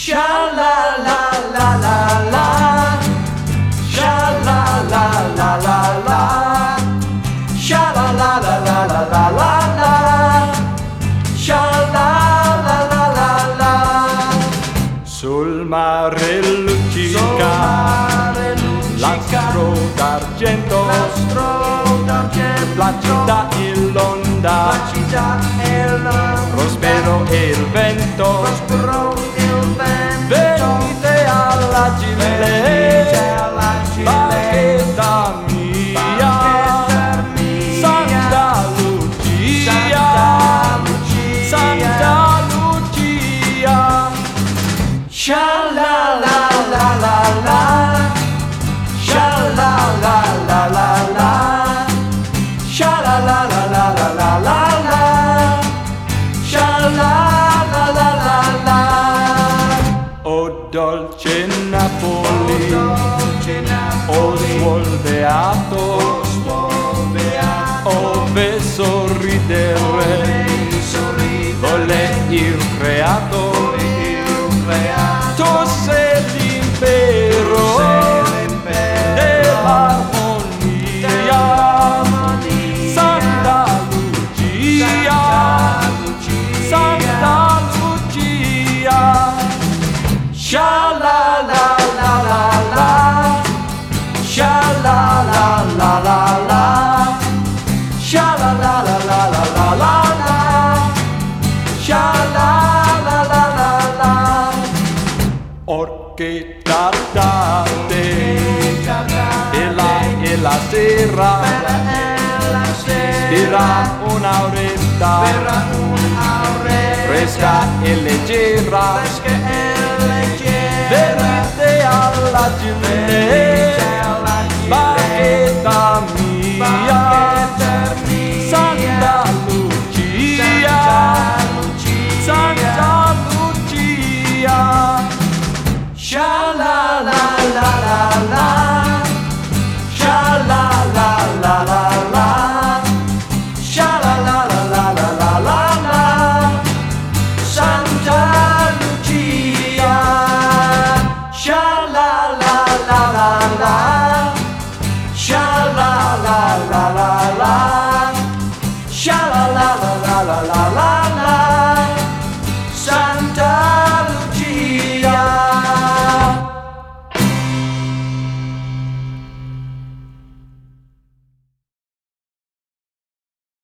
Sha la la la la la, sha la la la la la, sha la la la la la la la la, sha la la la la la. Sul mare luccica l'astro d'argento, placida l'onda, prospero il vento, venite alla Gile, bacchetta mia, Santa Lucia, Santa Lucia. Sha la la la la la, sha la la la la la, sha la la la la la la la la, sha la la la la la. O dolce Napoli, o suol beato, ove sorridere volle il creato. Tu sei l'impero dell'armonia, Santa Lucia, Santa Lucia. Sha la la la la la, sha la la la la la, sha la la la la la la la la, sha la la la la la. Orchetta d'arte e la sera dirà un'auretta fresca e leggera, venite alla Gile, bacchetta mia, Santa Lucia, Santa Lucia. Sha la la la la la, sha la la la la la, sha la la la la la la la la, Santa Lucia. Sha la la la la la, sha la la la la la, sha la la la la la la la.